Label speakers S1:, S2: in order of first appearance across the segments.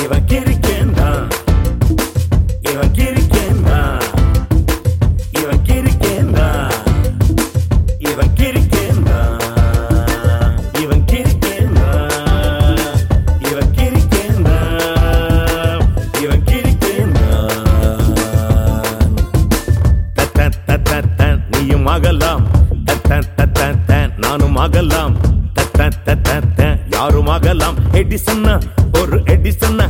S1: இவன் கிறுக்கேந்தா, இவன் கிறுக்கேந்தா, இவன் கிறுக்கேந்தா, இவன் கிறுக்கேந்தா, இவன் கிறுக்கேந்தா, இவன் கிறுக்கேந்தா, இவன் கிறுக்கேந்தா. நீயும் ஆகலாம், நானும் ஆகலாம், யாரும் ஆகலாம். எடிசன்னா ஒரு எடிசன்னா,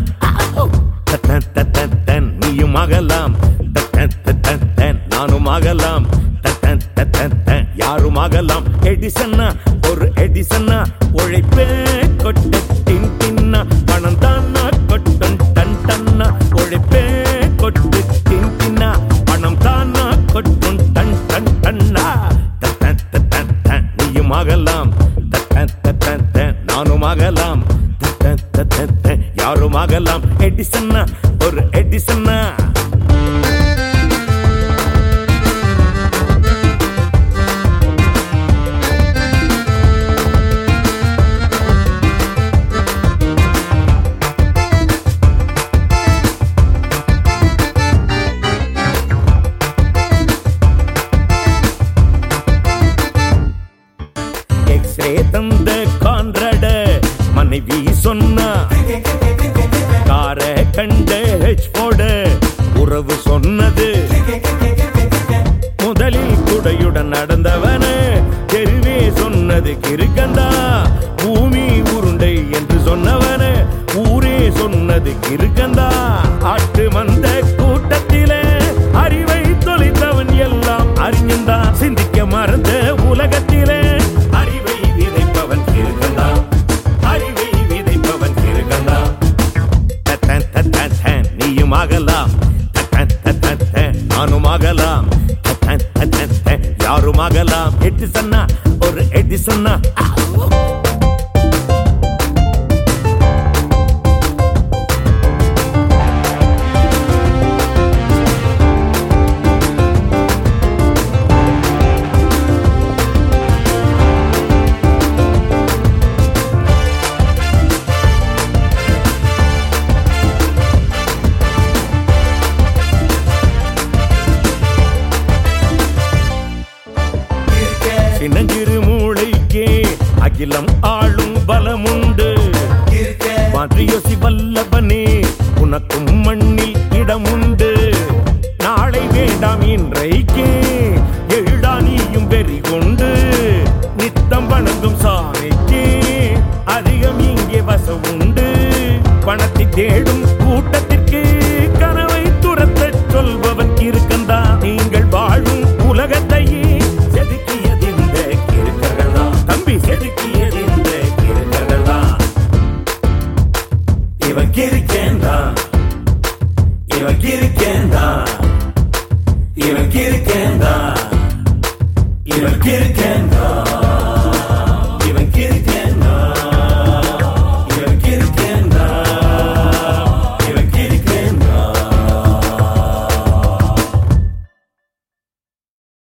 S1: நீயும் ஆகலாம், நானும் ஆகலாம், யாரும் ஆகலாம். எடிசன்னா ஒரு எடிசன்னா, உழைப்பே கொட்டு டின் டின்னா, பணம் தானா கொட்டும் டன் டன்னா. உழைப்பே கொட்டு டின் டின்னா, பணம் தானா கொட்டும் டன் டன் டன்னா. நீயும் ஆகலாம், நானும் ஆகலாம், யாரும் ஆகலாம். எடிசன்னா ஒரு எடிசன்னா. எக்ஸ்ரே தந்த கான்ரட மனைவி சொன்னா, கார கண்ட ஹெச் போட உறவு சொன்னது. முதலில் குடையுடன் நடந்தவன தெருவே சொன்னது கிறுக்கந்தா. பூமி உருண்டை என்று சொன்னவன ஊரே சொன்னது கிறுக்கந்தா. ஆட்டு வந்த கூட்டத்திலே அறிவை தொலைத்தவன் எல்லாம் அறிஞந்தா. சிந்திக்க மறந்த உலகத்திலே அறிவை விதைப்பவன் கிறுக்கந்தா, அறிவை விதைப்பவன் கிறுக்கந்தா. நீயும் ஆகலாம், நானும் ஆகலாம், யாரும் ஆகலாம். எடிசன்னா ஒரு எடிசன்னா. சின்னஞ்சிறு மூளைக்கே அகிலம் ஆளும் பலமுண்டு. மாற்றியோசி வல்லவனே, உனக்கும் மண்ணில் இடமுண்டு. நாளை வேண்டாம் இன்றைக்கே, எழுடா நீயும் வெறி கொண்டு. நித்தம் வணங்கும் சாமிக்கே அதிகம் இங்கே வச உண்டு. பணத்தை தேடும் கூட்டத்திற்கு கனவை துரத்த சொல்பவன் கிறுக்கந்தா. நீங்கள் வாழும் உலகத்தையே செதுக்கியது இந்த கிறுக்கர்களா, தம்பி செதுக்கியது இந்த கிறுக்கர்களா. இவன் கிறுக்கேந்தா, இவன் கிறுக்கேந்தா, இவன் கிறுக்கேந்தா, இவன் கிறுக்கேந்தா.